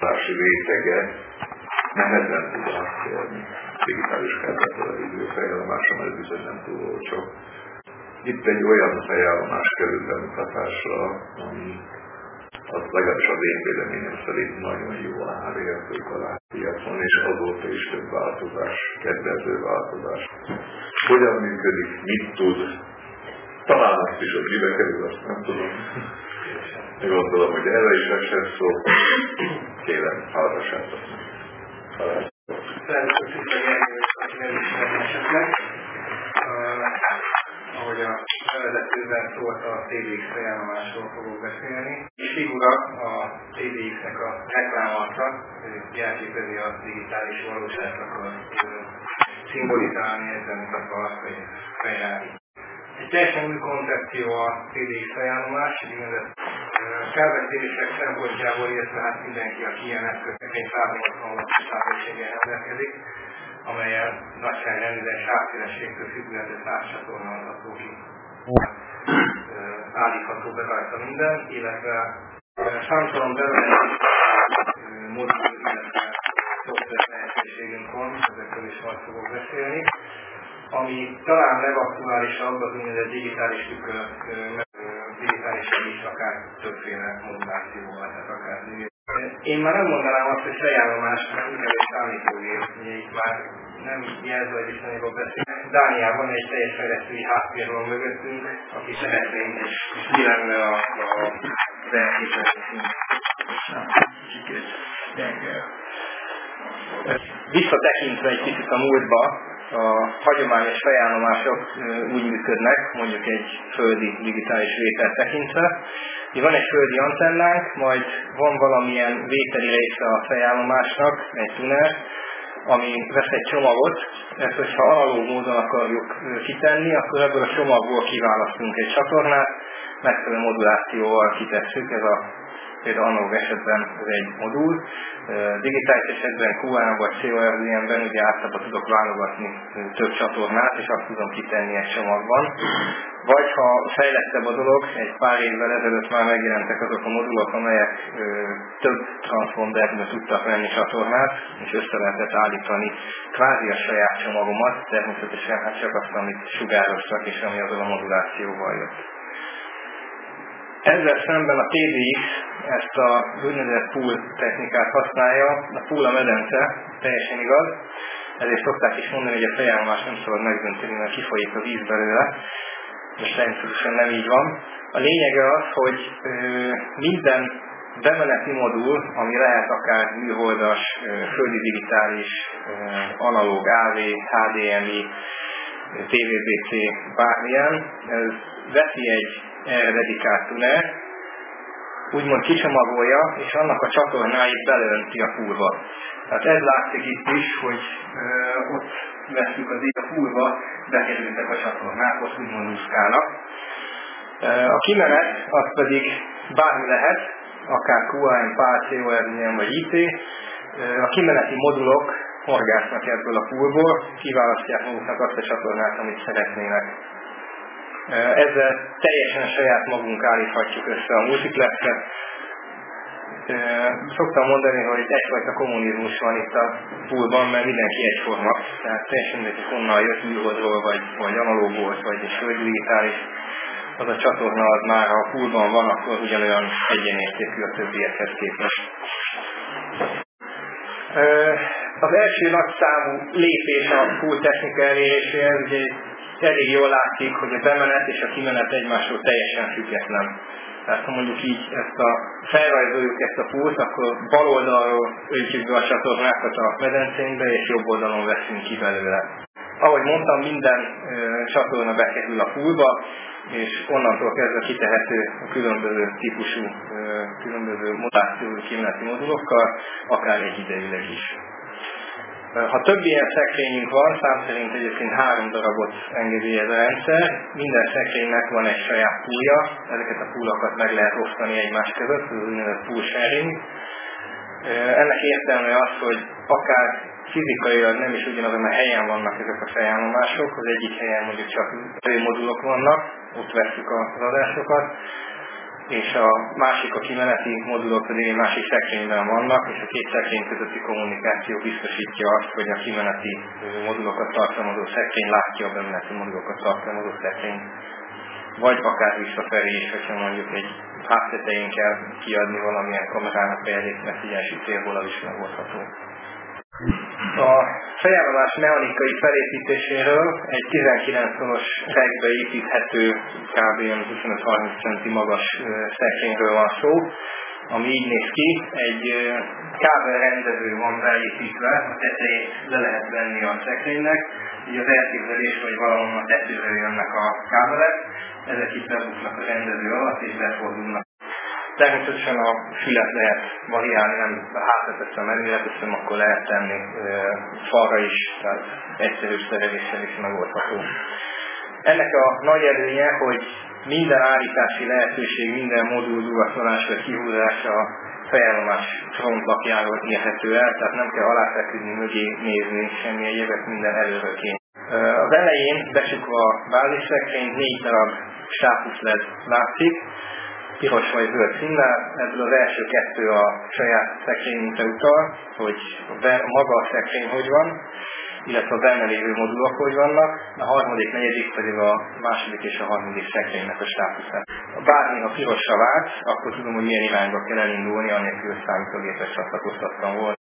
utazási rétege nehezen tud átérni digitális kábeltelevízió fejállomásra, mert bizony nem túl olcsó. Itt egy olyan fejállomás kerül bemutatásra, ami az legalábbis az én véleményem szerint nagyon jó árértő a piacon, és azóta is több változás, kedvező változás. Hogyan működik, mit tud, talán azt is, hogy mibe kerül, azt nem tudom. Én gondolom, hogy erre is esett szó. Kérem, hallgassátok meg. Ahogy a bevezetőben szólt, a TDX fejállomásról fogok beszélni. És figura a TDX-nek a reklámarca, jelképezi a digitális valóságnak a szimbolizálni, ezzel mutatva azt, hogy fejlelni. Egy teljesen új koncepció a TDX fejállomás, úgynevezett felvetések szempontjából, illetve hát mindenki, aki ilyen eszközökként 180 sávszélességgel rendelkezik, amelyen nagyságrendben sávszélességtől függően 100 csatorna adható ki. Állítható be rajta minden, illetve számtalan bevezető modul, illetve szoftver lehetőségünk van, ezekről is majd fogok beszélni. Ami talán legaktuálisabb, az úgynevezett digitális tükör, digitálisan is akár többféle modulációval, tehát akár én már nem mondanám azt, hogy fejállomás, mert úgynevezett számítógép, ugye itt már nem jelző viszonyról beszélünk. Dániában egy teljes fejlesztői háttér van mögöttünk, aki szeretnénk, és mi lenne az elképzelésünk. Visszatekintve egy kicsit a múltba, a hagyományos fejállomások úgy működnek, mondjuk egy földi digitális vételt tekintve. Van egy földi antennánk, majd van valamilyen vételi része a fejállomásnak, egy tuner, ami vesz egy csomagot, ezt hogyha analóg módon akarjuk kitenni, akkor ebből a csomagból kiválasztunk egy csatornát, megfelelő modulációval kitesszük, ez a például analóg esetben ez egy modul, digitális esetben QAM vagy CORDM-ben ugye általában tudok válogatni több csatornát, és azt tudom kitenni egy csomagban. Vagy ha fejlettebb a dolog, egy pár évvel ezelőtt már megjelentek azok a modulok, amelyek több transponderből tudtak venni csatornát, és össze lehetett állítani kvázi a saját csomagomat, természetesen hát csak azt, amit sugároztak, és ami azon a modulációval jött. Ezzel szemben a TDX ezt a úgynevezett pool technikát használja. A pool a medence, teljesen igaz. Ezért szokták is mondani, hogy a fejállomás nem szabad megdönteni, mert kifolyik a víz belőle. De természetesen nem így van. A lényege az, hogy minden bemeneti modul, ami lehet akár műholdas, földi digitális, analóg AV, HDMI, TVBC, bármilyen, ez veszi egy erre dedikált tuner, úgymond kicsomagolja, és annak a csatornáit beleönti a poolba. Tehát ez látszik itt is, hogy ott veszük az a poolba, bekerültek a csatornák, ott úgymond úszkálnak. A kimenet az pedig bármi lehet, akár QAM, PAL, CORDM vagy IT. A kimeneti modulok horgásznak ebből a poolból, kiválasztják maguknak azt a csatornát, amit szeretnének. Ezzel teljesen saját magunk állíthatjuk össze a multiplexet. Szoktam mondani, hogy egyfajta kommunizmus van itt a poolban, mert mindenki egyforma. Tehát teljesen mindegy, hogy honnan jött, műholdról, vagy analóg volt, vagy egy digitális. Az a csatorna az már, ha a poolban van, akkor ugyanolyan egyenértékű a többiekhez képest. Az első nagyszámú lépés a pool technika eléréséhez, ugye elég jól látszik, hogy a bemenet és a kimenet egymásról teljesen független. Tehát ha mondjuk így felrajzoljuk ezt a poolt, akkor bal oldalról öntjük be a csatornákat a medencénkbe, és jobb oldalon veszünk ki belőle. Ahogy mondtam, minden csatorna bekerül a poolba, és onnantól kezdve kitehető a különböző típusú, különböző modulációú kimeneti modulokkal, akár egyidejűleg is. Ha több ilyen szekrényünk van, szám szerint egyébként 3 darabot engedélyez a rendszer, minden szekrénynek van egy saját poolja, ezeket a poolokat meg lehet osztani egymás között, ez az úgynevezett pool sharing. Ennek értelme az, hogy akár fizikailag nem is ugyanaz, mert helyen vannak ezek a fejállomások, az egyik helyen mondjuk csak modulok vannak, ott vesszük az adásokat. és a másik, a kimeneti modulok pedig egy másik szekrényben vannak, és a két szekrény közötti kommunikáció biztosítja azt, hogy a kimeneti modulokat tartalmazó szekrény látja a bemeneti modulokat tartalmazó szekrényt. Vagy akár visszafelé is, hogyha mondjuk egy háztetején kell kiadni valamilyen kamerának például messzigyási célból, az is megoldható. A fejállomás mechanikai felépítéséről egy 19-szoros regbe építhető kb. 25-30 cm magas szekrényről van szó, ami így néz ki, egy kábelrendező van beépítve, a tetejét le lehet venni a szekrénynek, így az elképzelés, hogy valahonnan a tetőről jönnek a kábelek, ezek itt lebuknak a rendező alatt és befordulnak. Természetesen a fület lehet variálni, nem hátra teszem, előre teszem, akkor lehet tenni falra is, tehát egyszerűs szereléssel is megoldható. Ennek a nagy előnye, hogy minden állítási lehetőség, minden modul dugatolásra, kihúzása a fejállomás frontlapjáról érhető el, tehát nem kell aláfeküdni, mögé nézni, semmi egyébet, minden előről kéne. Az elején becsukva a bázisszekrényt 4 darab státuszled látszik, piros vagy zöld színnel, ebből az első 2 a saját szekrényünkre utal, hogy maga a szekrény hogy van, illetve a benne lévő modulok hogy vannak, a harmadik, negyedik pedig a második és a harmadik szekrénynek a státuszát. Bármi, ha pirosra vált, akkor tudom, hogy milyen irányba kell elindulni, anélkül számítógépes csatlakoztattam volt.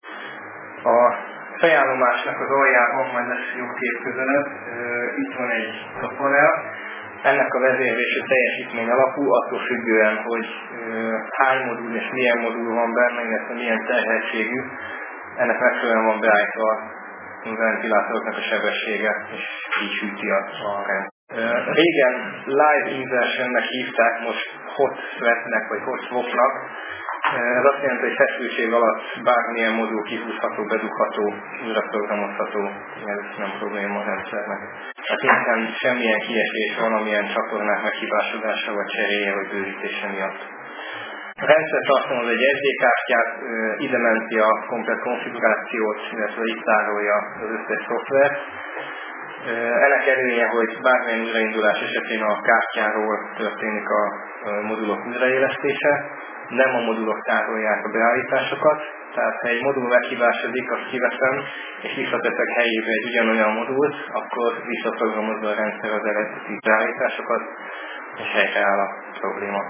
A fejállomásnak az aljában, majd lesz jó kép közelebb, itt van egy panel. Ennek a vezérlése teljesítmény alapú, attól függően, hogy hány modul és milyen modul van benne, illetve milyen terheltségű, ennek megfelelően van beállítva a ventilátoroknak a sebessége, és így hűti a rendszer. Régen live inversionnek hívták, most hot swapnek vagy hot swapnak. Ez azt jelenti, hogy feszültség alatt bármilyen modul kihúzható, bedugható, újraprogramozható, ez nem probléma a rendszernek. Tehát hiszen semmilyen kiesés valamilyen csatornák meghibásodása vagy cseréje vagy bővítése miatt. A rendszer tartalmaz egy SD kártyát, ide menti a komplet konfigurációt, illetve itt tárolja az összes szoftvert. Ennek előnye, hogy bármilyen újraindulás esetén a kártyáról történik a modulok újraélesztése, nem a modulok tárolják a beállításokat, tehát ha egy modul meghibásodik, azt kiveszem, és visszateszek helyébe egy ugyanolyan modult, akkor visszaprogramozza a rendszer az eredeti beállításokat, és helyreáll a probléma.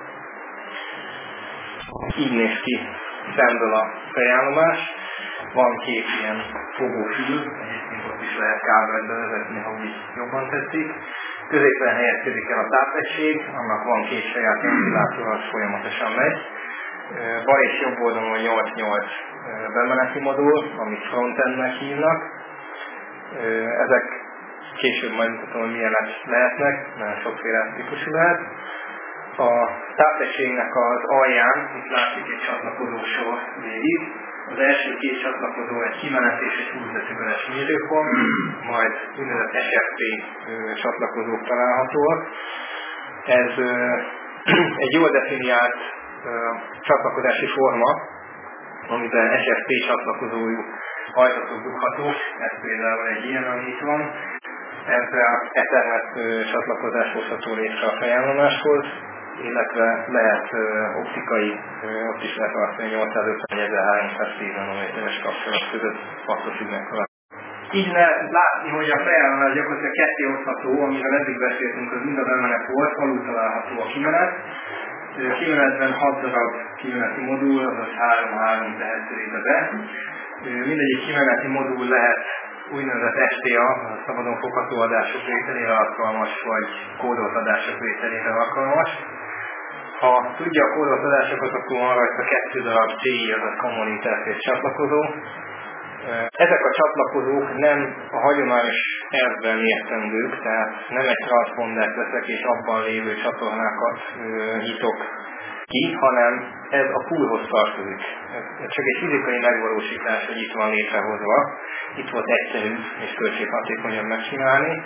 Így néz ki szemből a fejállomás. Van 2 ilyen fogófül, egyébként ott is lehet kábelt bevezetni, ha úgy jobban tetszik. Középen helyezkedik el a tápegység, annak van 2 saját ventilátor, az folyamatosan megy. Bal és jobb oldalon 8-8 bemeneti modul, amit frontendnek hívnak. Ezek később majd mutatom, hogy milyenek lehetnek, nagyon sokféle típusú lehet. A tápegységnek az alján, itt látszik egy csatlakozó sor végig. Az első 2 csatlakozó egy kimenet és egy 20 decibeles mérőpont, majd úgynevezett SFP csatlakozók találhatóak. Ez egy jól definiált csatlakozási forma, amiben SFP csatlakozójú ajtatok dughatók, ez például egy ilyen, ami itt van. Ezzel Ethernet csatlakozás hozható létre a fejállomáshoz, illetve lehet optikai, ott is lehet használni 850-1310 nanométeres kapcsolat között attól függnek vele. Így látni, hogy a fejállomás gyakorlatilag ketté osztható, amiről eddig beszéltünk, az mind a bemenet volt, alul található a kimenet. A kimenetben 6 darab kimeneti modul, azaz 3-3 tehető ide be. Mindegyik kimeneti modul lehet úgynevezett STA, a szabadon fogható adások vételére alkalmas, vagy kódolt adások vételére alkalmas. Ha tudja a kódolt adásokat, akkor van rajta 2 darab CI, azaz Common Interface csatlakozó. Ezek a csatlakozók nem a hagyományos elvben értendők, tehát nem egy transpondert veszek és abban lévő csatornákat nyitok ki, hanem ez a poolhoz tartozik. Ez csak egy fizikai megvalósítás, hogy itt van létrehozva. Itt volt egyszerű és költséghatékonyabb megcsinálni.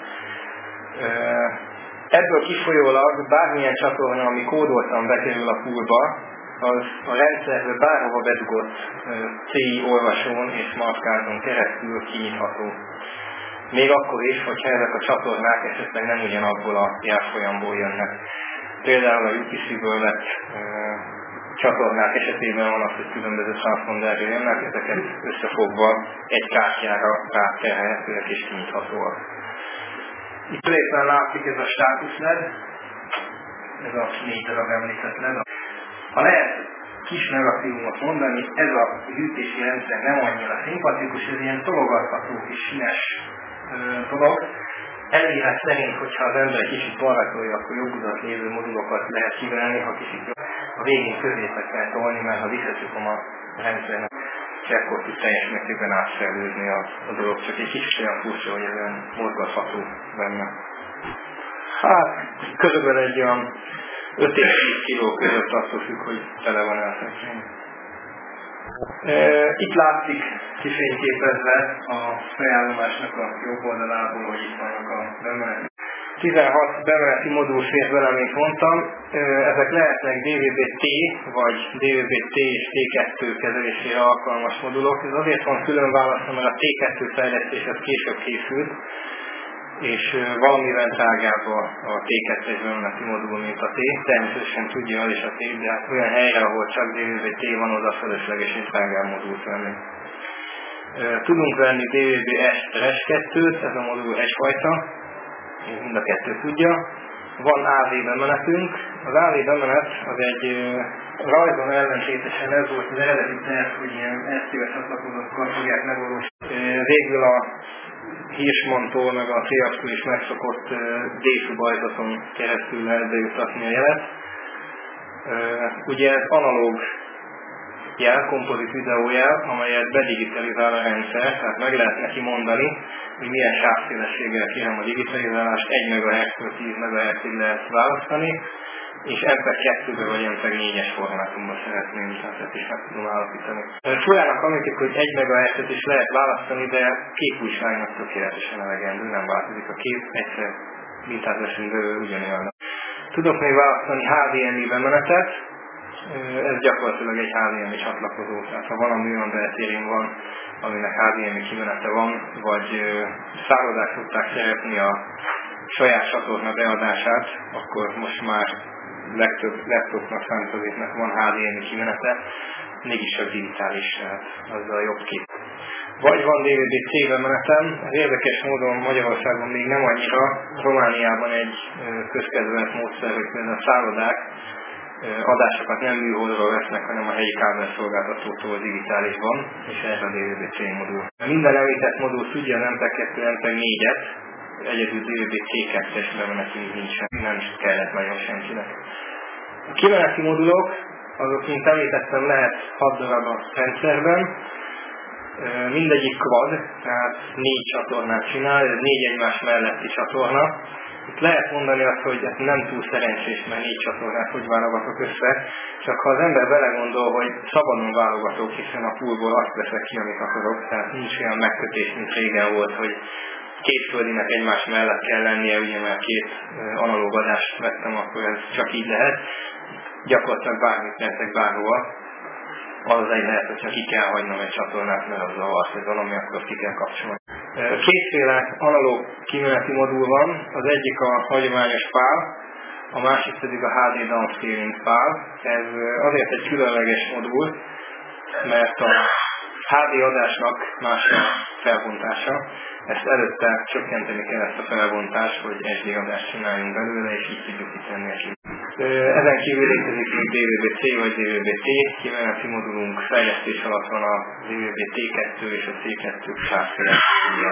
Ebből kifolyólag bármilyen csatorna, ami kódoltan bekerül a poolba, az a rendszerbe bárhova bedugott CI olvasón és smartcardon keresztül kinyitható. Még akkor is, hogyha ezek a csatornák esetleg nem ugyanabból a jelfolyamból jönnek. Például a UPC-ből lett csatornák esetében van az, hogy különböző transzponderről jönnek, ezeket összefogva egy kártyára ráterhelhetőek és kinyithatóak. Itt részben látszik ez a státusz LED, ez a 4 darab említett LED. Ha lehet kis negatívumot mondani, ez a hűtési rendszer nem annyira szimpatikus, ez ilyen tologatható kis színes dolog. Elírás szerint, hogyha az ember kicsit balra tolja, akkor jobb oldalt lévő modulokat lehet kivelni, ha kicsit a végén középre kell tolni, mert ha visszacsukom a rendszernek, akkor tud teljes mértékben átszervezni a dolog, csak egy kicsit olyan furcsa, hogy ez olyan mozgatható benne. Hát, körülbelül egy olyan 5 és 10 kiló között attól függ, hogy tele van elszekrény. Itt látszik kifényképezve a fejállomásnak a jobb oldalából, hogy itt vannak a bemeneti. 16 bemeneti modul fér bele, mint mondtam. Ezek lehetnek DVB-T vagy DVB-T és T2 kezelésére alkalmas modulok. Ez azért van külön választva, mert a T2 fejlesztés az később készült, és valamivel drágább a T2-es bemeneti modul, mint a T. Természetesen tudja az is a T, de hát olyan helyre, ahol csak DVB-T van, oda fölösleges és drágább modult venni. Tudunk venni DVB-S-2-t, ez a modul egyfajta, mind a kettő tudja. Van AV bemenetünk. Az AV bemenet az egy rajzon ellentétesen ez volt az eredeti terv, hogy ilyen STS csatlakozókkal fogják megvalósítani. Végül a Hirschmann-tól meg a Triaxtól is megszokott D-subajzaton keresztül lehet bejutatni a jelet. Ugye ez analóg jel, kompozit videójel, amelyet bedigitalizál a rendszer, tehát meg lehet neki mondani, hogy milyen sávszélességgel kérem a digitalizálást, 1 MHz-től 10 MHz-ig lehet választani, és MP2-be vagy MP4-es formátumban szeretném, tehát ezt is meg tudom állapítani. Furának hangzik, hogy 1 MHz-et is lehet választani, de képújságnak tökéletesen elegendő, nem változik a kép, egyszer mintát veszünk belőle ugyanolyan. Tudok még választani HDMI bemenetet, ez gyakorlatilag egy HDMI csatlakozó, tehát ha valami olyan beltérén van, aminek HDMI kimenete van, vagy szállodák tudták szeretni a saját csatorna beadását, akkor most már legtöbb laptopnak, számítógépnek van HDMI kimenete, mégis csak digitális, tehát azzal jobb kép. Vagy van DVB-C bemenetem, ez érdekes módon Magyarországon még nem annyira, Romániában egy közkedvelt módszer, hogy például a szállodák adásokat nem műholdról vesznek, hanem a helyi kábelszolgáltatótól digitálisban, és ez a DVB-C modul. Minden említett modul tudja az MP2, MP4-et, egyedül DVB-C2-es bemenetünk nincsen, nem is kellett nagyon senkinek. A kimeneti modulok, azok, mint említettem, lehet 6 darab a rendszerben, mindegyik quad, tehát 4 csatornát csinál, ez 4 egymás melletti csatorna. Itt lehet mondani azt, hogy ez nem túl szerencsés, mert 4 csatornát hogy válogatok össze, csak ha az ember belegondol, hogy szabadon válogatok, hiszen a poolból azt veszek ki, amit akarok, tehát nincs olyan megkötés, mint régen volt, hogy két földinek egymás mellett kell lennie, ugye mert 2 analóg adást vettem, akkor ez csak így lehet. Gyakorlatilag bármit mehetek bárhova. Az egy lehet, hogyha ki kell hagynom egy csatornát, mert az zavart, hogy valami, akkor ki kell kapcsolni. Kétféle analóg kimeneti modul van, az egyik a hagyományos PAL, a másik pedig a HD Downscaling PAL. Ez azért egy különleges modul, mert a HD adásnak más a felbontása. Ezt előtte csökkenteni kell ezt a felbontást, hogy SD adást csináljunk belőle, és így tudjuk kitenni a ezen kívül létezik még DVB-C vagy DVB-T, kimeneti modulunk fejlesztés alatt van a DVB-T2 és a C2 sávszélességgel.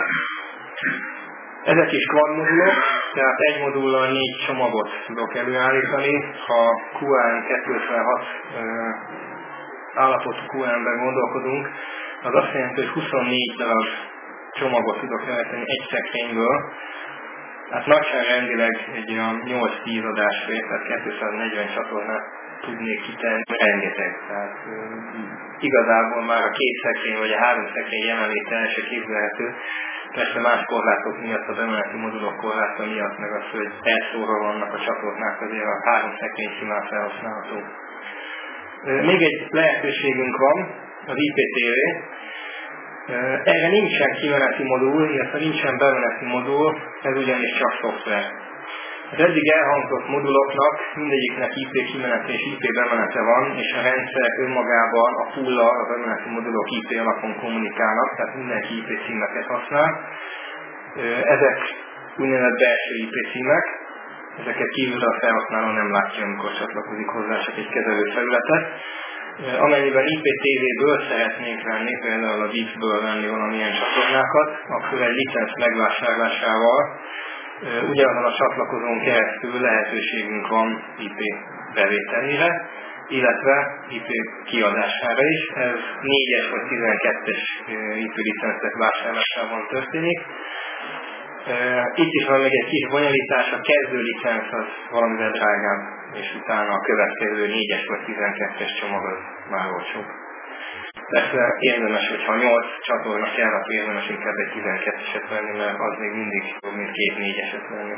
Ezek is quad modulok, tehát egy modullal 4 csomagot tudok előállítani. Ha QAM256 állapotú QAM-ben gondolkodunk, az azt jelenti, hogy 24 darab csomagot tudok előállítani egy szekrényből. Hát nagyságrendileg egy olyan 8-10 adásfér, tehát 240 csatornát tudnék kitenni, rengeteg. Tehát igazából már a 2 szekrény vagy a 3 szekrény jelenléte el se képzelhető. Persze más korlátok miatt, a bemeneti modulok korláta miatt, meg az, hogy elszórva vannak a csatornák, azért a 3 szekrény simán felhasználható. Még egy lehetőségünk van, az IPTV. Erre nincsen kimeneti modul, illetve nincsen bemeneti modul, ez ugyanis csak szoftver. Az eddig elhangzott moduloknak mindegyiknek IP kimenete és IP bemenete van, és a rendszer önmagában a pool-al a bemeneti modulok IP alapon kommunikálnak, tehát mindenki IP címeket használ. Ezek úgynevezett belső IP címek, ezeket kívülről a felhasználó nem látja, amikor csatlakozik hozzá csak egy kezelőfelületet. Amennyiben IPTV-ből szeretnénk venni, például a VIX-ből venni valamilyen csatornákat, akkor egy licenc megvásárlásával ugyanazon a csatlakozón keresztül lehetőségünk van IP bevételére, illetve IP kiadására is. Ez 4-es vagy 12-es IP licencek vásárlásában történik. Itt is van még egy kis bonyolítás, a kezdő licenc az valamivel drágább, és utána a következő 4-es vagy 12-es csomag az már olcsóbb. Persze érdemes, hogyha 8 csatorna kell, akkor érdemes inkább egy 12-eset venni, mert az még mindig jobb, mint 2 4-eset venni.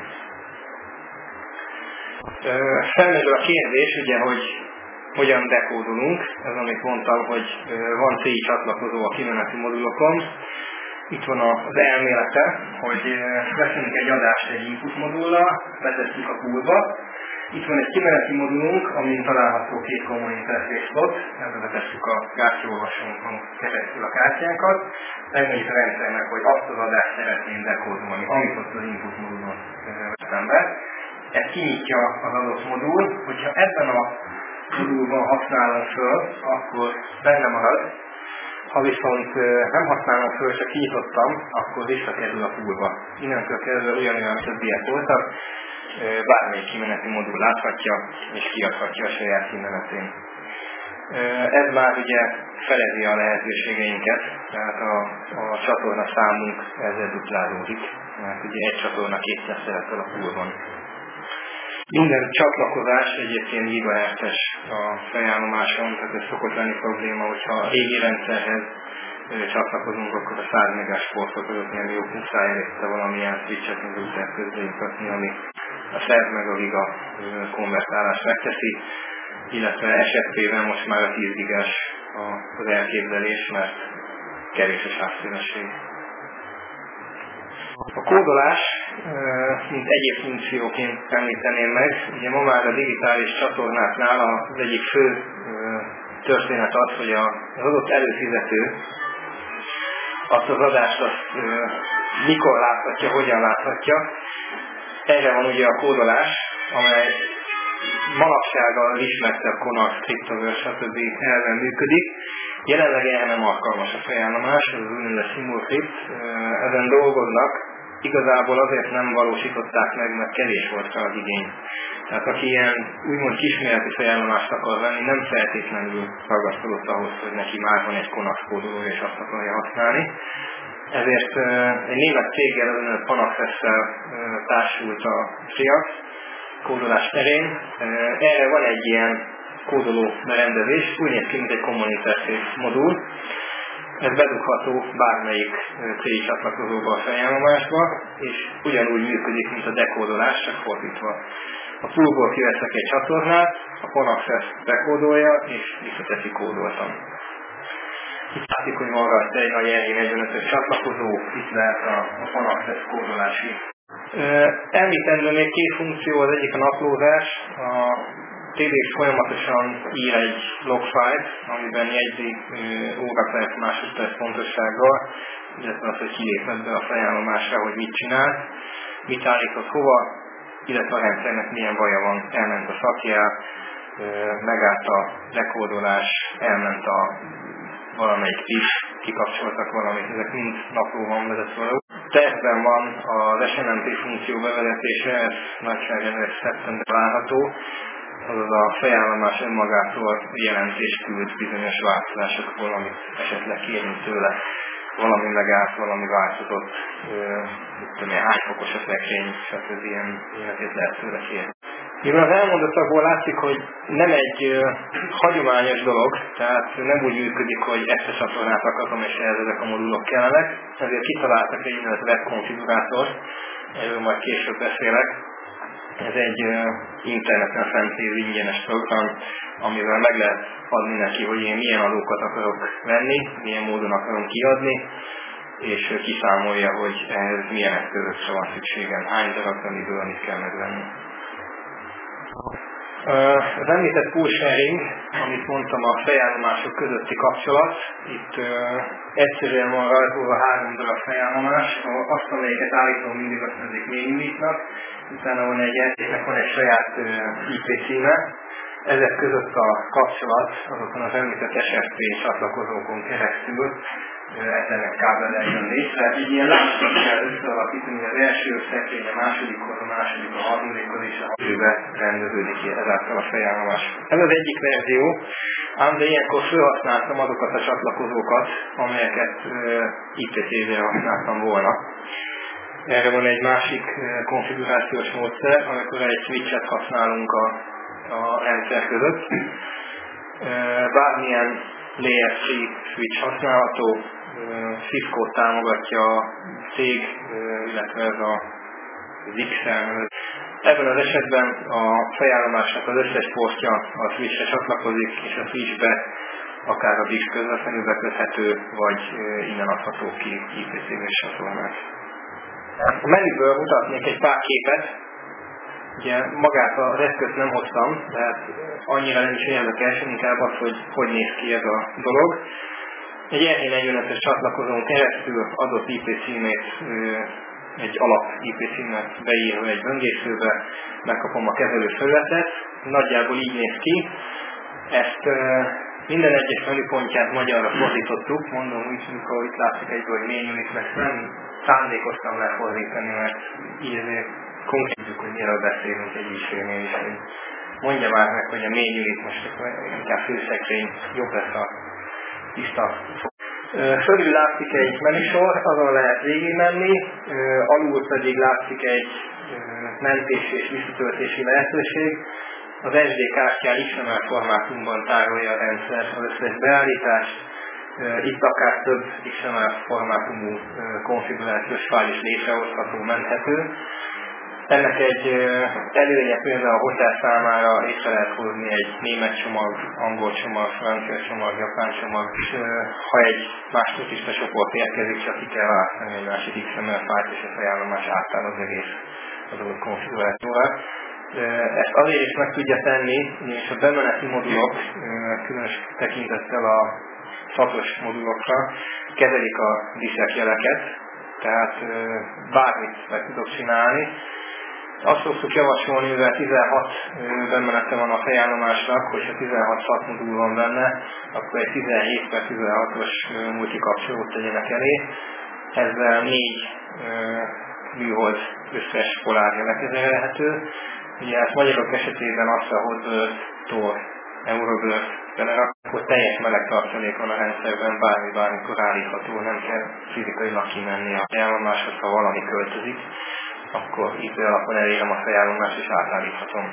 Felmerül a kérdés, ugye, hogy hogyan dekódolunk, ez amit mondtam, hogy van CI csatlakozó a kimeneti modulokon. Itt van az elmélete, hogy veszünk egy adást egy input modullal, betesszük a poolba. Itt van egy kimeneti modulunk, amin található két common interface slot, ebbe betesszük a kártyaolvasónkon keresztül a kártyánkat. Megmondjuk a rendszernek, hogy azt az adást szeretném dekódolni, amit ott az input modulon veszem be. Ez kinyitja az adott modul, hogyha ebben a modulban használom föl, akkor benne marad. Ha viszont nem használom föl, csak kinyitottam, akkor visszakerül a poolba. Innentől kezdve ugyanolyan, mint az ilyet voltak, bármelyik kimeneti modul láthatja és kiadhatja a saját kimenetén. Ez már ugye felezi a lehetőségeinket, tehát a csatorna számunk ezzel duplázódik, mert ugye egy csatorna kétszer szerepel a poolban. Minden csatlakozás egyébként gigahertzes a felállomáson, tehát ez szokott lenni probléma, hogyha a régi rendszerhez csatlakozunk, akkor a 100 megás sportot azok nem jó, muszáj érte valamilyen switchet, mint router közbejutatni, ami a 100 meg a giga konvertálást megteszi, illetve esetében most már a 10 gigás az elképzelés, mert kevés a sávszélesség. A kódolás, mint egyéb funkcióként említeném meg, ugye ma már a digitális csatornáknál az egyik fő történet az, hogy az adott előfizető azt az adást mikor láthatja, hogyan láthatja. Erre van ugye a kódolás, amely manapság az ismertebb Conar, Scriptoverse, stb. Elven működik. Jelenleg erre nem alkalmas a felállomás, ez az úgynevezett SimulScript. Ezen dolgoznak, igazából azért nem valósították meg, mert kevés volt rá az igény. Tehát aki ilyen úgymond kisméreti felállomást akar venni, nem feltétlenül ragaszkodott ahhoz, hogy neki már van egy Conar kódoló és azt akarja használni. Ezért egy német céggel, az Panaxessel társult a Triax kódolás terén. Erre van egy ilyen kódoló berendezés, úgy néz ki, mint egy Common Interface modul. Ez bedugható bármelyik CI csatlakozóba a feljállomásba, és ugyanúgy működik, mint a dekódolás, csak fordítva. A poolból kiveszek egy csatornát, a Panaxess dekódolja, és visszateszi kódoltan. Itt látszik, hogy maga egy nagy RJ45-ös csatlakozó, itt lehet a Panaxess kódolási. Említendő még két funkció, az egyik a naplózás. A TDX folyamatosan ír egy logfájlt, amiben jegyzi óraperc, másodperc pontossággal, illetve az, hogy kilépett be a felállomásra, hogy mit csinál, mit állított hova, illetve a rendszernek milyen baja van, elment a szakjel, megállt a dekódolás, elment a valamelyik PIF, kikapcsoltak valamit, ezek mind naplóban vezetve. Tervben van az SNMP funkció bevezetése, ez nagyságrendileg szeptember várható, azaz a felállomás önmagától jelentést küld bizonyos változásokról, amit esetleg kérünk tőle. Valami megállt, valami változott, hány fokos a szekrény, stb. Ilyeneket lehet tőle kérni. Mivel az elmondottakból látszik, hogy nem egy hagyományos dolog, tehát nem úgy működik, hogy ezt a csatornát akarom, és ehhez ezek a modulok kellenek, ezért kitaláltak egy úgynevezett webkonfigurátort, erről majd később beszélek. Ez egy interneten fentlévő ingyenes program, amivel meg lehet adni neki, hogy én milyen adókat akarok venni, milyen módon akarom kiadni. és kiszámolja, hogy ehhez milyen eszközökre van szükségem, hány darab amiből amit kell megvenni. Az említett pool sharing, amit mondtam, a fejállomások közötti kapcsolat, itt egyszerűen van rajzolva 3 darab fejállomás, azt, amelyeket állítom mindig azt nevezik main unitnak, utána van egy saját IP címe, ezek között a kapcsolat azokon az említett SFP csatlakozókon keresztül Ethernet kábellel jön létre. Így ilyen látszik kell összealakítani, az első szekrény a másodikhoz, a második a harmadikhoz és a harmadikhoz rendeződik ezáltal a fejállomás. Ez az egyik verzió, ám de ilyenkor felhasználtam azokat a csatlakozókat, amelyeket IPTV-re használtam volna. Erre van egy másik konfigurációs módszer, amikor egy switchet használunk a rendszer között. Bármilyen Layer 3 switch használható, Cisco támogatja a cég, illetve ez az XM. Ebben az esetben a fejállomásnak az összes portja a switchre csatlakozik, és a switchbe akár a BIX közvetlenül beköthető, vagy innen adható ki IPTV-s csatornák. A menüből mutatnék egy pár képet. Ugye magát az eszközt nem hoztam, tehát annyira nem is érdekes, inkább az, hogy néz ki ez a dolog. Egy RJ45-es csatlakozón keresztül adott IP címét, egy alap IP címet beírva egy böngészőbe, megkapom a kezelőfelületet, nagyjából így néz ki. Ezt minden egyes menüpontját magyarra fordítottuk, mondom úgy, amikor itt látszik egyből, hogy main unit, mert nem szándékoztam lefordítani, mert így konkrétjuk, hogy miről beszélünk egy isérnél is, hogy mondja már meg, hogy a main unit most inkább főszekrény, jobb lesz a tiszta. Fölül látszik egy menüsor, azon lehet végigmenni, alul pedig látszik egy mentési és visszatöltési lehetőség. Az SD kártyán XML formátumban tárolja a rendszer az összes beállítást, itt akár több XML formátumú konfigurációs fájl is létrehozható, menthető. Ennek egy előnye például a hotel számára létre lehet hozni egy német csomag, angol csomag, francia csomag, japán csomag, és ha egy más turista csoport érkezik, csak ki kell választani egy másik XML fájlt, és a fejállomás átáll az egész adott konfigurációval. Ezt azért is meg tudja tenni, és a bemeneti modulok, különös tekintettel a szatos modulokra, kezelik a diszek jeleket, tehát bármit meg tudok csinálni. Azt szoktuk javasolni, mivel 16 bemenete van a fejállomásnak, hogyha 16 SAT modul van benne, akkor egy 17/16-os multikapcsolót tegyenek elé. Ezzel 4 műhold összes polárja lekezelhető. Ugye ezt magyarok esetében azt a Hotbird, Tor, Eurobird belerak, akkor teljes meleg tartalék van a rendszerben, bármikor állítható, nem kell fizikailag kimenni a fejállomáshoz, ha valami költözik, akkor IP alapon elérem a fejállomást és átállíthatom.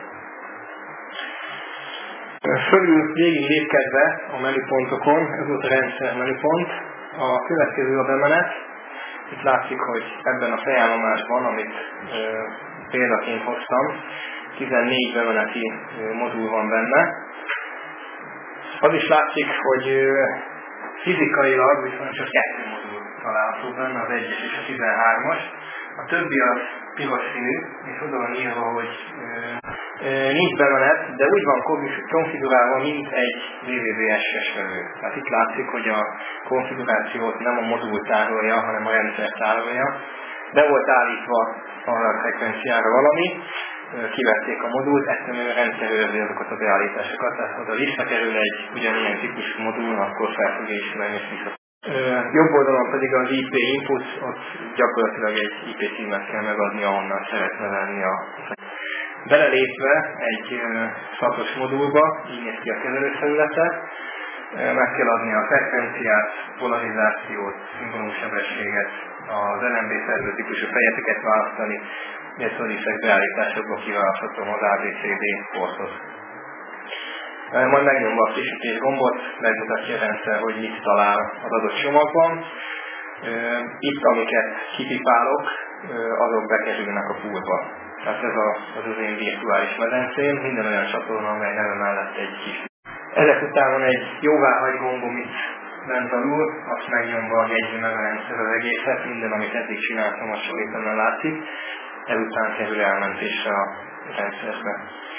Fölül végig lépkedve a menüpontokon, ez volt a rendszer menüpont, a következő a bemenet. Itt látszik, hogy ebben a fejállomásban, amit példaként hoztam, 14 bemeneti modul van benne. Az is látszik, hogy fizikailag viszont csak 2 modul található benne, az 1-es és a 13-as. A többi az piros színű, és oda van írva, hogy nincs bemenet, de úgy van konfigurálva, mint egy DVB-S-es vevő. Tehát itt látszik, hogy a konfigurációt nem a modul tárolja, hanem a rendszer tárolja. Be volt állítva arra a frekvenciára valami, kivették a modult, egyszerűen a rendszer őrzi azokat a beállításokat, tehát ha visszakerül egy ugyanilyen típusú modul, akkor fel fogja ismerni és vissza. Jobb oldalon pedig az IP input, ott gyakorlatilag egy IP címet kell megadni, ahonnan szeretne venni a... Belelépve egy szatos modulba, így néz ki a kezelőfelülete, meg kell adni a frekvenciát, polarizációt, szinkronumsebességet, az LNB szerző típusú fejeteket választani, illetve a diszek beállításokból kiválaszthatom az ABCD portot. Majd megnyomva a frissítés gombot, megmutatja a rendszer, hogy mit talál az adott csomagban. Itt, amiket kipipálok, azok bekerülnek a poolba. Tehát ez az én virtuális medencém, minden olyan csatorna, amely neve mellett egy kis. Ezek után van egy jóváhagy gombom itt bent alul, azt megnyomva a jegyzőben a rendszer az egészet, minden, amit eddig csináltam, azt sorítani látszik, ezután kerül elmentésre a rendszerbe.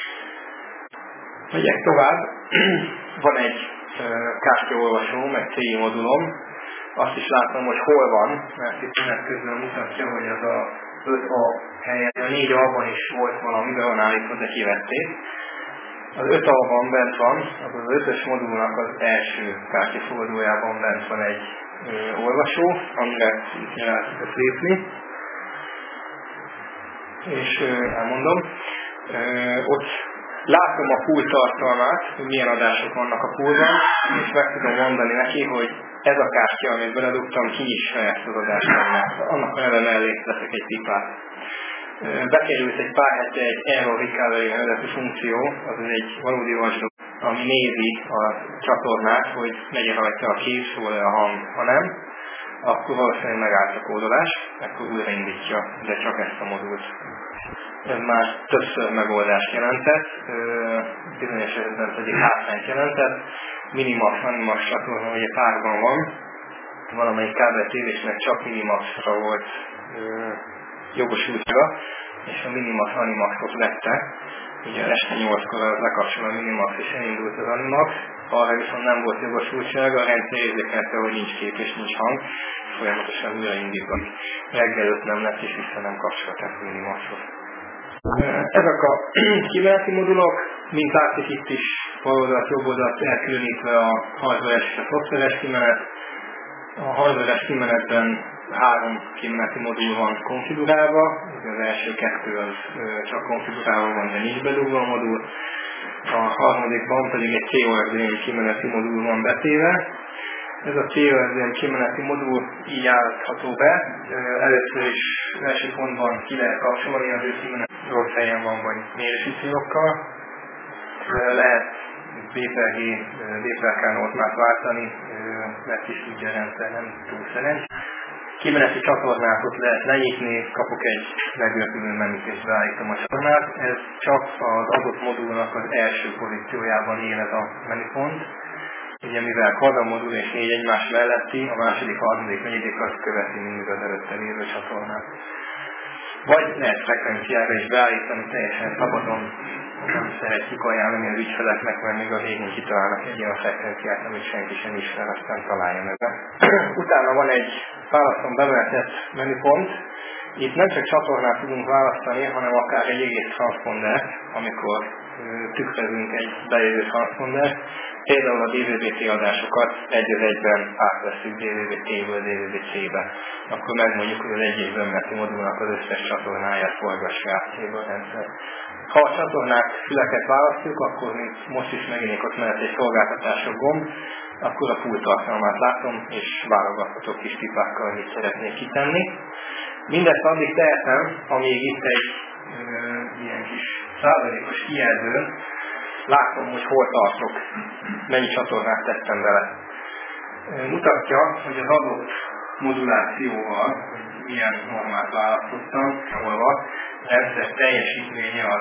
Megyek tovább, van egy kártyaolvasóm, egy CI modulom, azt is látom, hogy hol van, mert itt ennek közben mutatja, hogy az a 5A helyen, a 4A-ban is volt valami, be van állítva, de kivették. Az 5A-ban bent van, akkor az 5-ös modulnak az első kártyafogadójában bent van egy olvasó, amire rá tudok lépni. És elmondom, ott látom a pool tartalmát, hogy milyen adások vannak a poolban, és meg tudom mondani neki, hogy ez a kártya, amit beledugtam, kinyissa ezt az adást. Annak a neve mellé veszek egy pipát. Bekerült egy pár hete egy error recovery nevezetű funkció, az egy valódi watchdog, ami nézi a csatornát, hogy megy rajta a kép, szól-e a hang, ha nem, akkor valószínűleg megállt a kódolás, akkor újraindítja, de csak ezt a modult. Ez már többször megoldást jelentett, bizonyos esetben pedig hátrányt jelentett. Minimax, Animax csatorna ugye párban van, valamelyik kábeltévésnek csak Minimaxra volt jogosultsága, és a Minimax Animaxot vette. Ugye este 8-kor lekapcsol a Minimax és elindult az Animax, arra viszont nem volt jogosultsága, a rendszer érzékelte, hogy nincs kép és nincs hang, folyamatosan újraindítva. Reggel 5 nem lett és vissza nem kapcsolták a Minimaxot. Ezek a kimeneti modulok, mint látszik itt is bal oldalt, jobb oldalt elkülönítve a hardware-es és a szoftveres kimenet. A hardware-es kimenetben 3 kimeneti modul van konfigurálva, az első 2 az csak konfigurálva van, de nincs bedugva a modul. A harmadikban pedig egy CORDM kimeneti modul van betéve. Ez a CORDM kimeneti modul így állítható be. Először is első pontban ki lehet kapcsolni, az ő kimenet rossz helyen van, vagy mérési célokkal. Lehet BPRG normált váltani, mert is tudja a rendszer, nem túl szerencs. Kimeneti csatornákat lehet lenyitni, kapok egy meglepülő menüt és beállítom a csatornát. Ez csak az adott modulnak az első pozíciójában él ez a menüpont. Ugye mivel kvaza modul és 4 egymás melletti, a második, harmadik, negyedik azt követi mindig az előtte lévő csatornát. Vagy lehet frekvenciára is beállítani teljesen szabadon, nem szeretjük ajánlani az ügyfeleknek, mert még a végén kitalálnak egy olyan frekvenciát, amit senki sem ismer, aztán találja meg. Utána van egy választon bemeltett menüpont. Itt nem csak csatornát tudunk választani, hanem akár egy egész transpondert, amikor tükrözünk egy bejövő transpondert. Például a DVB-T adásokat egy-egyben átveszünk DVB-T-ből DVB-C-be. Akkor megmondjuk, hogy az egyik bömleti modulnak az összes csatornáját forgassa át a rendszer. Ha a csatornák füleket választjuk, akkor mint most is megjelenik ott mellett egy szolgáltatások gomb, akkor a pool tartalmát látom, és válogathatok kis pipákkal, amit szeretnék kitenni. Mindezt addig tehetem, amíg itt egy ilyen kis százalékos kijelzőn látom, hogy hol tartok, mennyi csatornát tettem vele. Mutatja, hogy az adott modulációval, hogy milyen normát választottam, ahol rendszer teljesítménye az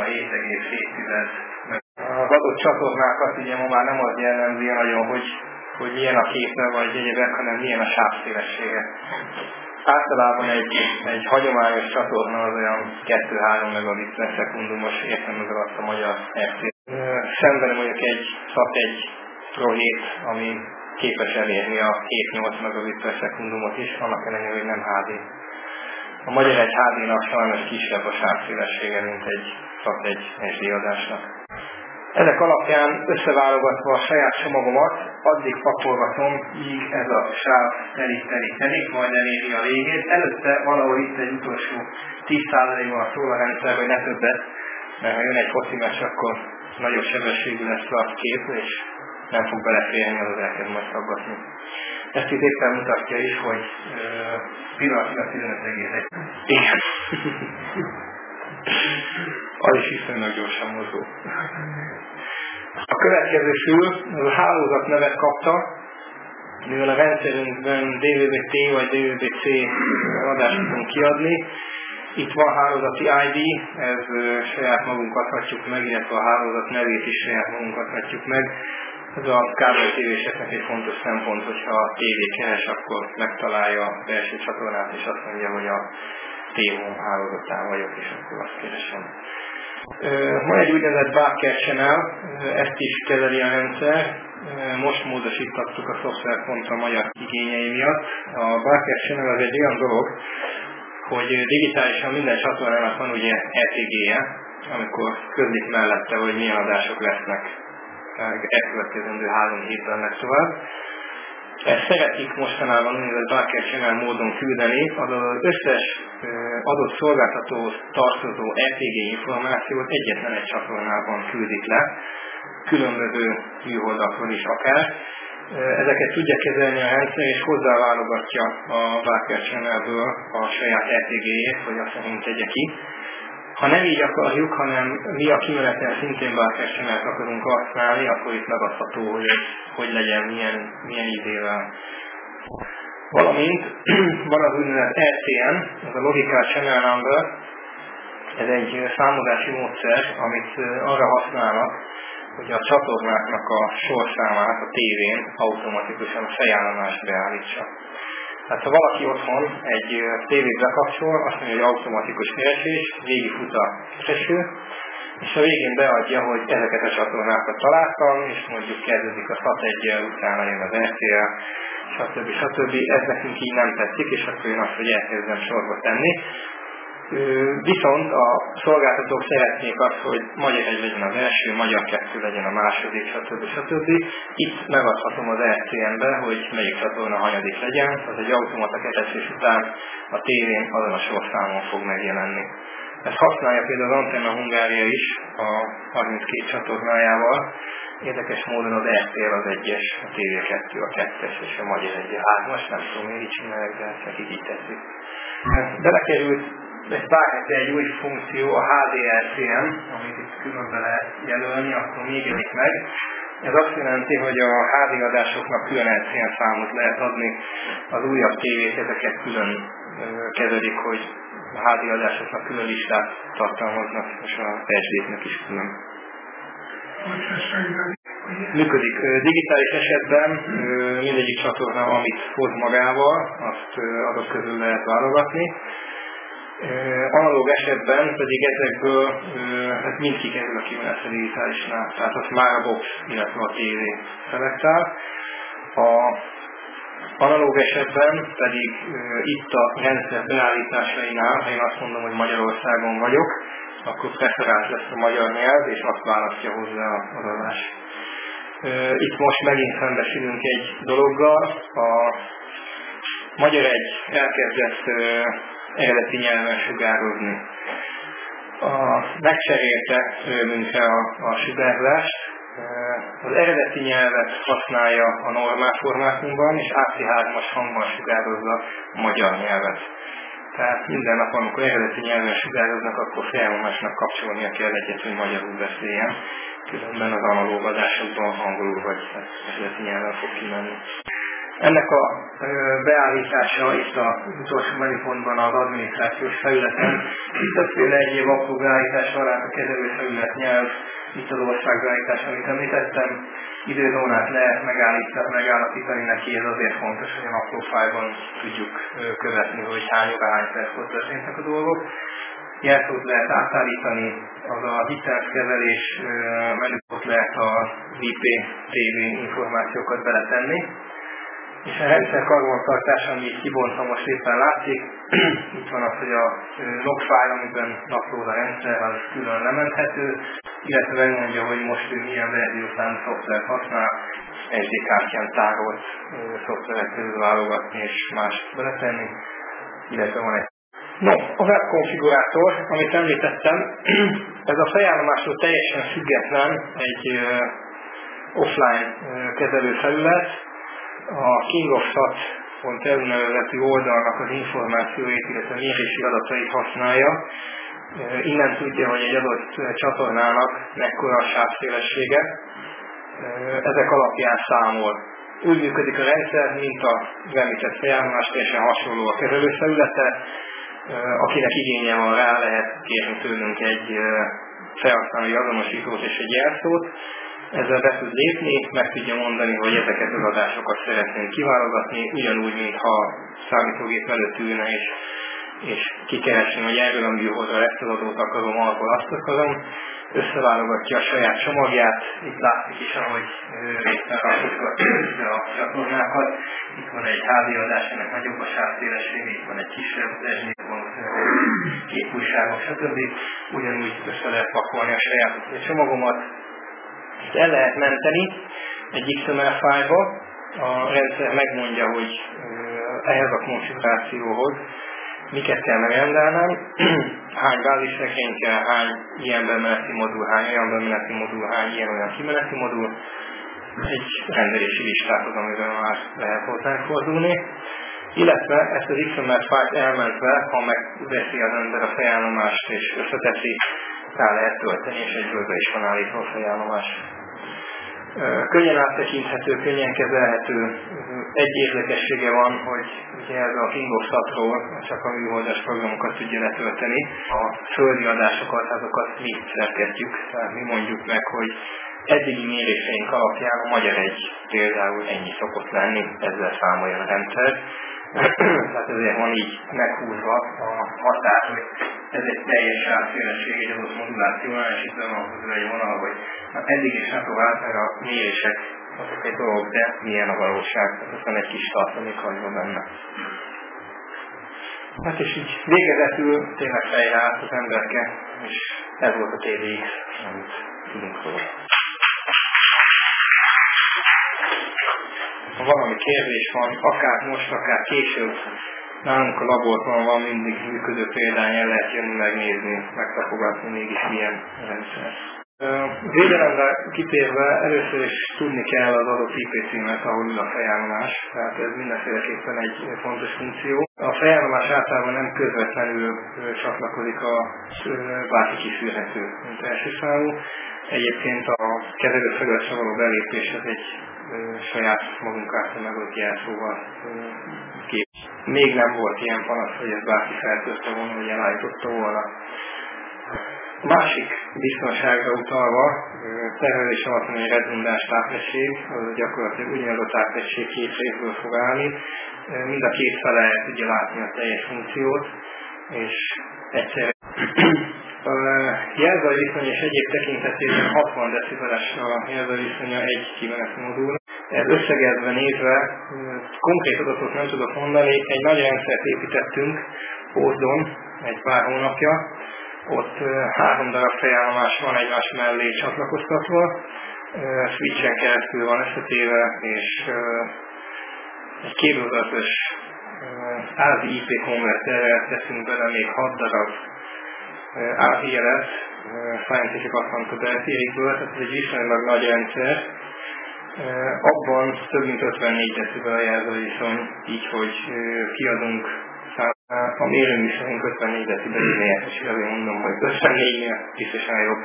27,7. Az adott csatornákat ugye ma már nem az jellemzi nagyon, hogy milyen a képe vagy egyébek, hanem milyen a sávszélessége. Általában egy hagyományos csatorna az olyan 2-3 megabit per szekundumos, értem ez alatt a magyar RC. Szemben mondjuk egy SAT1 Pro 7, ami képes elérni a 7-8 megabit per szekundumot is, annak ellenére, hogy nem HD. A magyar egy HD-nak sajnos kisebb a sávszélessége, mint egy SAT1 SD adásnak. Ezek alapján összeválogatva a saját csomagomat, addig pakolgatom, míg ez a sáv telik, majd eléri a végét. Előtte valahol itt egy utolsó 10%-ban szól a rendszer, hogy ne többet, mert ha jön egy foci meccs, akkor nagyobb sebességű lesz a kép, és nem fog beleférni, az elkezd majd szaggatni. Ezt itt éppen mutatja is, hogy pillanatilag 15,1. Igen. Az is viszonylag gyorsan mozgó. A következő fül, az a hálózat nevet kapta, mivel a rendszerünkben DVB-T vagy DVB-C adást tudunk kiadni. Itt van hálózati ID, ez saját magunk adhatjuk meg, illetve a hálózat nevét is saját magunk adhatjuk meg. Ez a kábeltévéseknek egy fontos szempont, hogyha a tévé keres, akkor megtalálja a belső csatornát, és azt mondja, hogy a TV-home hálózatán vagyok, és akkor azt keresem. Van egy úgynevezett Barker Channel, ezt is kezeli a rendszer. Most módosítottuk a szoftvert a magyar igényei miatt. A Barker Channel az egy olyan dolog, hogy digitálisan minden csatornának van ugye ETG-je, amikor közlik mellette, hogy milyen adások lesznek elkövetkezendő 3 hétben meg tovább. Ezt szeretik mostanában úgynevezett Barker Channel módon küldeni, azaz az összes adott szolgáltatóhoz tartozó ETG információt egyetlen egy csatornában küldik le, különböző műholdakról is akár. Ezeket tudja kezelni a rendszer, és hozzáválogatja a Barker Channelből a saját ETG-jét, hogy azt szerint tegye ki. Ha nem így akarjuk, hanem mi a kimeneten szintén Barker Channelt akarunk használni, akkor itt megadható, hogy legyen milyen idével. Valamint van az úgynevezett RCN, ez a Logical Channel Number, ez egy számozási módszer, amit arra használnak, hogy a csatornáknak a sorszámát a tévén automatikusan a fejállomást beállítsa. Tehát ha valaki otthon egy tévét bekapcsol, azt mondja, hogy automatikus keresés, végigfut a kereső, és a végén beadja, hogy ezeket a csatornákat találtam, és mondjuk kezdődik a SAT1-jel, utána jön az RTL, stb. Ez nekünk így nem tetszik, és akkor jön az, hogy elkezdem sorba tenni. Viszont a szolgáltatók szeretnék azt, hogy magyar 1 legyen az első, magyar 2 legyen a második, stb. Itt megadhatom az RCN-be, hogy melyik csatorna hanyadik legyen, az egy automata keresés után a tévén azon a sorszámon fog megjelenni. Ezt használja például az Antenna Hungária is a 32 csatornájával. Érdekes módon az RTL az 1-es, a TV2 a 2-es és a magyar 1 a 3-as, nem tudom, miért így csinálják, de ezt nekik így tetszik. Belekerült egy új funkció, a HDRCN, amit itt különben lehet jelölni, akkor még jelenik meg. Ez azt jelenti, hogy a HD adásoknak külön RCN számot lehet adni, az újabb tévék ezeket külön kezelik, hogy a HD adásoknak külön listát tartalmaznak, és a HD-knek is külön. Működik. Digitális esetben mindegyik csatorna, amit hoz magával, azt azok közül lehet válogatni. Analóg esetben pedig ezekből ez mind kikerül a kimenetre digitálisnál, tehát azt már a box, illetve a TV szelektál. A analóg esetben pedig itt a rendszer beállításainál, ha én azt mondom, hogy Magyarországon vagyok, akkor preferált lesz a magyar nyelv, és azt választja hozzá az adás. Itt most megint szembesülünk egy dologgal. A Magyar 1 elkezdett eredeti nyelven sugározni. Megcserélte önünkre a sugárzást. Az eredeti nyelvet használja a normál formátumban, és AC3-as hangban sugározza a magyar nyelvet. Tehát minden nap, amikor eredeti nyelven sugároznak, akkor felmondásnak kapcsolnia kell egyet, hogy magyarul beszéljen. Különben az analóg adásokban angolul vagy eredeti nyelven fog kimenni. Ennek a beállítása itt az utolsó menüpontban az adminisztrációs felületen. Itt többféle egyéb apró beállítás van, a kezelőfelület, nyelv, itt az országbeállítás, amit említettem. Időzónát lehet megállapítani neki, ez azért fontos, hogy a apró fájlban tudjuk követni, hogy hány óra, hány perckor történtek a dolgok. Jelszót lehet átállítani, az a vitenskezelés menüpont lehet a IP TV információkat beletenni. És a rendszer karbantartása, ami így kibontva most éppen látszik, itt van az, hogy a logfile, amiben naplóz a rendszer, az külön lementhető, illetve megmondja, hogy most ő milyen verziószám szoftvert használ, SD kártyán tárolt szoftverek közül válogatni és más beletenni, illetve van egy. No, a webkonfigurátor, amit említettem, ez a fejállomástól teljesen független egy offline kezelőfelület. A kingofsat.eu nevezetű oldalnak az információit, illetve mérési adatait használja. Innen tudja, hogy egy adott csatornának mekkora a sávszélessége. Ezek alapján számol. Úgy működik a rendszer, mint az említett fejállomást, teljesen hasonló a kezelőfelülete. Akinek igénye van rá, lehet kérni tőlünk egy felhasználói azonosítót és egy jelszót. ezzel be tud lépni, meg tudja mondani, hogy ezeket az adásokat szeretném kiválogatni, ugyanúgy, mintha számítógép előtt ülne és kikeresni, hogy erről a műholdra ezt az adót akarom, arról azt akarom, összeválogatja a saját csomagját, itt látszik is, ahogy részben rászokgatja a csatornákat. Itt van egy HD adás, ennek nagyobb a sávszélesség, itt van egy kisebb, képújságok, stb. Ugyanúgy össze lehet pakolni a saját csomagomat. Ezt el lehet menteni egy XML fájlba, a rendszer megmondja, hogy ehhez a konfigurációhoz miket kell megrendelnem, hány bázisregény kell, hány ilyen bemeneti modul, hány olyan bemeneti modul, hány ilyen-olyan kimeneti modul, egy rendelési listát az, amivel már lehet hozzánk fordulni. Illetve ezt az XML fájlt elmentve, ha megveszi az ember a fejállomást és összeteszi, rá lehet tölteni, és egyből be is van állítva a fejállomás. Könnyen áttekinthető, könnyen kezelhető. Egy érdekessége van, hogy ugye ez a Windows-ról csak a műholdas programokat tudja letölteni. A földi adásokat, azokat mi szerkesztjük, tehát mi mondjuk meg, hogy eddigi méréseink alapján a magyar egy például ennyi szokott lenni, ezzel számoljon a rendszer. Tehát ezért van így meghúzva a határ, hogy ez egy teljes sávszélesség egy adott modulációnál, és itt van közül egy vonal, hogy eddig is nem tovább, mert a mérések azok egy dolog, de milyen a valóság, tehát aztán egy kis tartalék hagyva benne. Hát és így végezetül tényleg fejre állt az emberke, és ez volt a TDX, amit tudunk róla. Ha valami kérdés van, akár most, akár később, nálunk a laborban van mindig működő példány, el lehet jönni megnézni, megtapogatni mégis milyen rendszer. Védelemre kitérve először is tudni kell az adott IP címet, ahol ül a fejállomás, tehát ez mindenféleképpen egy fontos funkció. A fejállomás általában nem közvetlenül csatlakozik a bárki kiszűrhető, mint első számú. Egyébként a kezelőfelületre való belépés az egy saját magunk által megolt jelszóval kép. Még nem volt ilyen panasz, hogy ez bárki feltörte volna, vagy elállította volna. A másik biztonságra utalva, terhelés alatt van egy redundáns tápegység, az gyakorlatilag ugyanaz a tápegység két részből fog állni. Mind a két fele tudja látni a teljes funkciót, és egyszerre jelzőviszony és egyéb tekintetében 60 decibeles a jelzőviszonya egy kimeneti modul. Ez összegezve nézve, konkrét adatot nem tudok mondani, egy nagy rendszert építettünk Ózdon egy pár hónapja. Ott 3 darab fejállomás van egymás mellé csatlakoztatva, switchen keresztül van összetéve, és egy kétoldalatos ASI IP konverterrel teszünk bele még 6 darab ASI jelet, Scientific Accountability-ből, tehát ez egy viszonylag nagy rendszer. Abban több mint 54 decibel a jelzőviszony, így hogy kiadunk a mérőműszerünk 54 decibelnél, és azért mondom, hogy 54-nél biztosan jobb.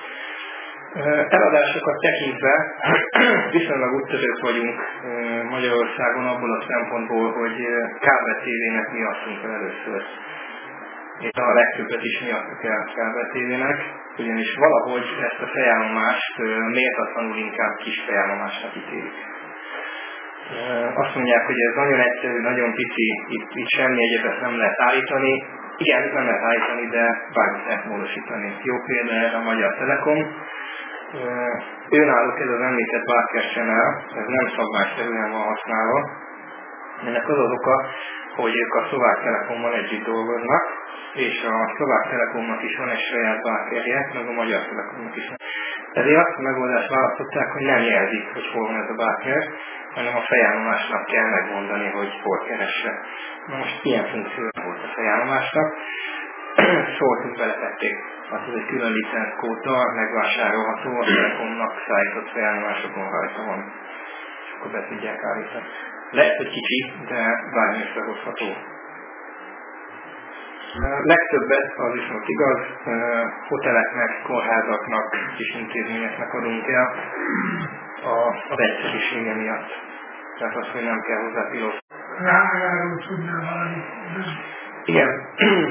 Eladásokat tekintve viszonylag úttörők vagyunk Magyarországon abból a szempontból, hogy kábel TV-nek mi adtunk el először. És a legtöbbet is mi adtuk el kábel TV-nek, ugyanis valahogy ezt a fejállomást méltatlanul inkább kis fejállomásnak ítélik. Azt mondják, hogy ez nagyon egyszerű, nagyon pici, itt semmi egyebet nem lehet állítani. Igen, nem lehet állítani, de bármit lehet módosítani. Jó példa erre a Magyar Telekom. Önállók ez az említett Barker Channel, ez nem szabványszerűen van használva. Ennek az oka, hogy ők a Szlovák Telekommal együtt dolgoznak, és a Szlovák Telekomnak is van egy saját Barkerje, meg a Magyar Telekomnak is van. Ezért azt a megoldást választották, hogy nem jelzik, hogy hol van ez a Barker, hanem a fejállomásnak kell megmondani, hogy hol keresse. Na most ilyen funkció volt a fejállomásnak. Szóltunk, beletették. Hát ez egy külön licenszkóddal megvásárolható, a Telekomnak szállított fejállomásokon rajta van. És akkor be tudják állítani. Lehet, hogy kicsi, de bármi összehozható. Legtöbbet, az viszont igaz, hoteleknek, kórházaknak, kis intézményeknek adunk el az egyszerűsége miatt. Tehát az, hogy nem kell hozzá pilot. Rájáról tudnál valami. Igen,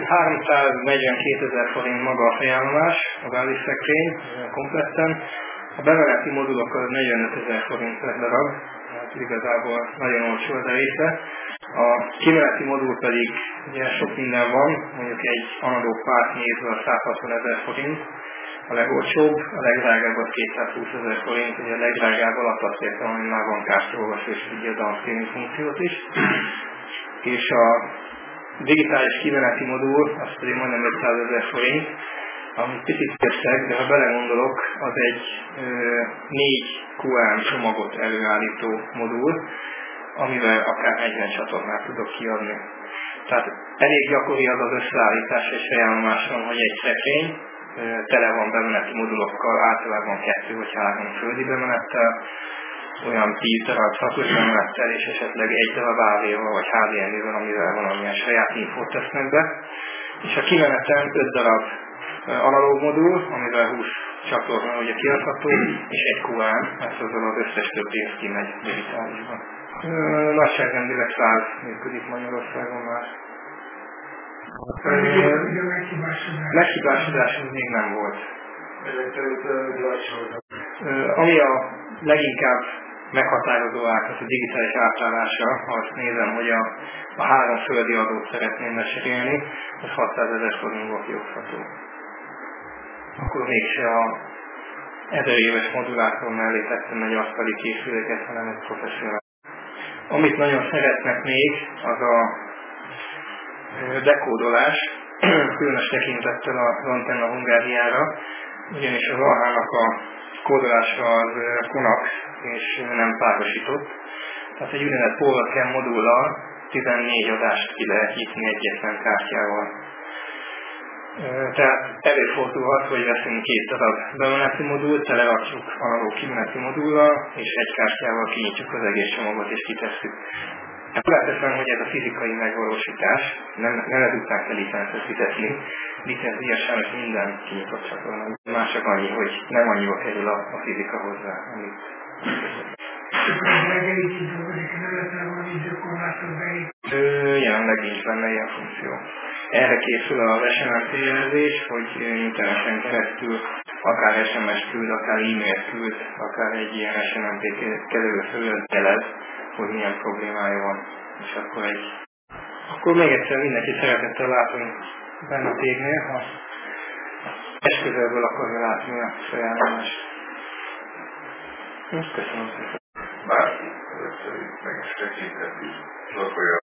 342 000 forint maga a fejállomás, a bázisszekrény kompletten. A bemeneti modulok az 45 000 forint per darab, tehát igazából nagyon olcsó az a része. A kimeneti modul pedig ugye sok minden van, mondjuk egy analóg párt nézve a 160 000 forint, a legolcsóbb, a legdrágább az 220 000 forint, ugye a legdrágább alatt azt értem, hogy már van kártyolvasó és tudja a downscaling funkciót is. És a digitális kimeneti modul, az pedig majdnem 500 000 forint, ami picit összeg, de ha belegondolok, az egy 4 QAM csomagot előállító modul, amivel akár 40 csatornát tudok kiadni. Tehát elég gyakori az az összeállítás és felajánláson, hogy egy szekrény tele van bemeneti modulokkal, általában 2 vagy 3 földi bemenettel, olyan 10 darab szakos bemenettel, és esetleg 1 darab AV-val vagy HDMI-vel, amivel valamilyen saját infót tesznek be. És a kimeneten 5 darab analóg modul, amivel 20 csatorna ugye kiadható, és egy QAM, ezt azzal az összes több rész kimegy digitálisban. Nagyságrendileg 100 működik Magyarországon már. Meghibásodás még nem volt. Ami a leginkább meghatározó át, az a digitális átállása, ha azt nézem, hogy a 3 földi adót szeretném lecserélni, az 600 000 forintból kiokható. Akkor mégse a 1000 éves modulátor mellé tettem egy asztali készüléket, hanem egy professzionális. Amit nagyon szeretnek még, az a dekódolás, különös tekintettel az Antenna Hungáriára, ugyanis az AH-nak a kódolása az Konax és nem párosított. Tehát egy úgynevezett PowerCam modullal 14 adást ki lehet nyitni egyetlen kártyával. Tehát előfordulhat, hogy veszünk 2 darab bemeneti modult, telerakjuk analóg kimeneti modullal, és egy kártyával kinyitjuk az egész csomagot és kitesszük. Hozzáteszem, hogy ez a fizikai megvalósítás, nem ezután kell licencet fizetni, licencia sajnos minden kinyitott csatorna. Már csak annyi, hogy nem annyiba kerül a fizika hozzá, amit jelenleg nincs benne ilyen funkció. Erre készül az SMS jelzés, hogy interneten keresztül akár SMS küld, akár e-mail küld, akár egy ilyen SMMP kezelő fölött jelez, hogy milyen problémája van. És akkor még egyszer mindenki szeretettel látunk benne a tégnél, ha közelből akarja látni a felajánlást. Köszönöm szépen. Bárki először meg is tekinteti, lakolja